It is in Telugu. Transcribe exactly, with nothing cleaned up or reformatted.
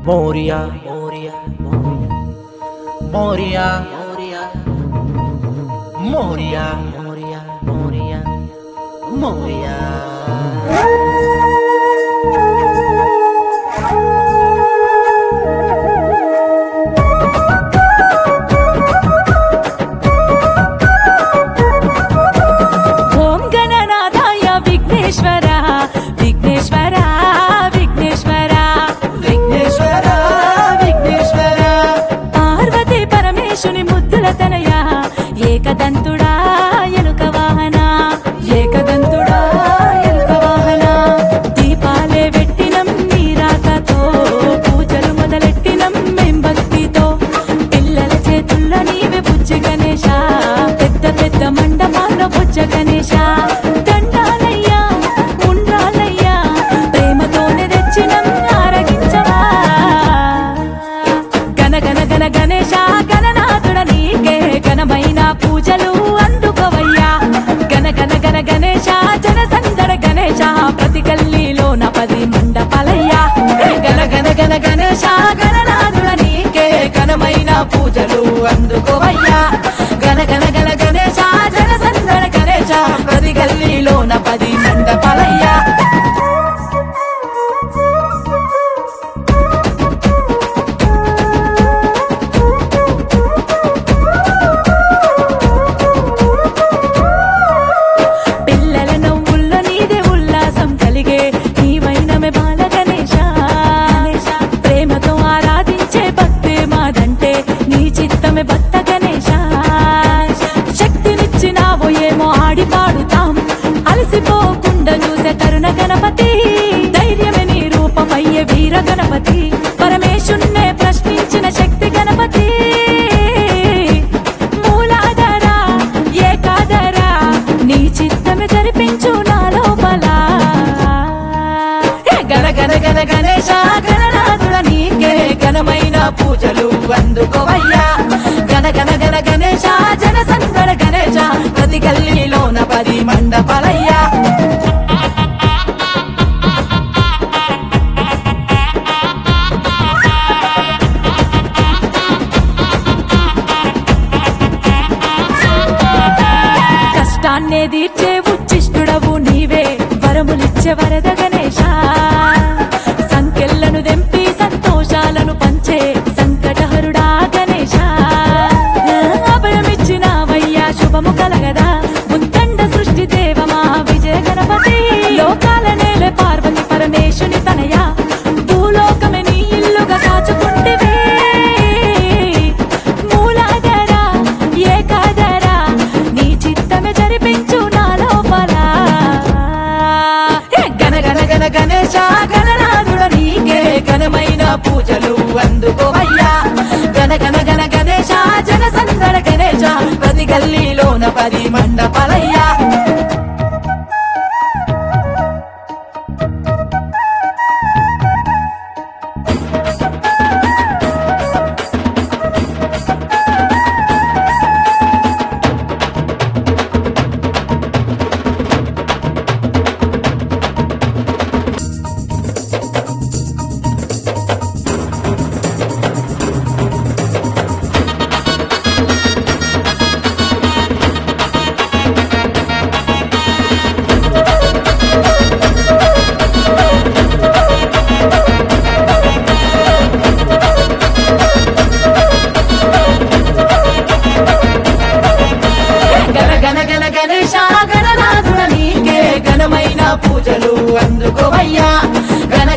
మోరియా మోరియా మోరియా మోరియా మోరియా మోరియా మోరియా మోరియా ఓం గణనాథాయ విఘ్నేశ్వర విఘ్నేశ్వర విఘ్నేశ్వర విఘ్నేశ్వర విఘ్నేశ్వర పార్వతీ పరమేశుని ముద్దుల తనయ ఏకదంతుడా ఎలుక వాహన ఏకదంతుడా ఎలుక వాహన దీపాలే పెట్టినం నీ రాకతో పూజలు మొదలెట్టినం మేం భక్తితో పిల్లల చేతుల్లో నీవే బుజ్జి గణేశ పెద్ద పెద్ద మండపాల్లో బుజ్జ గణేశ దండాలయ్యా ఉండ్రాలయ్యా ప్రేమతోనే తెచ్చినం ఆరగించవా గణ గణ గణ గణేశ గణనాథుడ నీకే ఘనమైన పూజలు అందుకోవయ్యా గణ గణ గణ గణేశ జన సందడ గణేశ ప్రతి గల్లీలోన పది మండపాలయ్యా గణ గణ గణ గణేశ గణనాథుడ నీకే ఘనమైన పూజలు అందుకోవయ్యా గణ గణ గణ గణేశ జన సందడ గణేశ ప్రతి గల్లీలోన పది మండపాలయ్యా పిల్లల నవ్వుల్లో నీదే ఉల్లాసం కలిగే నీవైనమే బాల గణేశ ప్రేమతో ఆరాధించే భక్తే మాదంటే నీ చిత్తమే భక్త గణేశ శక్తినిచ్చినావో ఏమో ఆడి పాడుతాం అలసిపోకుండా చూసే తరుణ గణపతి ధైర్యమే నీ రూపమయ్యే వీర గణపతి పరమేశున్నే ప్రశ్నించిన శక్తి గణపతి మూలాధార ఏకాధార నీ చిత్తమే జరిపించు నా లోపల గణ గణ గణ గణేశ గణనాథుడ నీకే ఘనమైన పూజలు అందుకోవయ్యా గణ గణ గణ గణేశ జన సందడ గణేశ ప్రతి గల్లీలోన పది మండపాలయ్యా కష్టాన్నే తీర్చే ఉచ్చిష్టుడవు నీవే వరములిచ్చే వరద గణేశ సంకెళ్లను దెంపి సంతోషాలను పంచే సంకటహరుడా గణేశ అభయమిచ్చినావయ్యా శుభము కలగదా ఉత్కండ సృష్టి దేవమా విజయ గణపతి లోకాల నేల పార్వతి పరమేశుని తనయ భూలోకమే నీ ఇల్లుగా కాచుకుంటివే మూలాధార ఏకాధార నీ చిత్తమే జరిపించు నా లోపల గణ గణ గణ గణేశ గణనాథుడ నీకే ఘనమైన పూజలు అందుకోవయ్యా గణ గణ గణ గణేశ జన సందడ గణేశ ప్రతి గల్లీలోన పది మండపాలయ్యా గణ గణ గణ గణేశ గణనాథుడ నీకే ఘనమైన పూజలు అందుకోవయ్యా గణ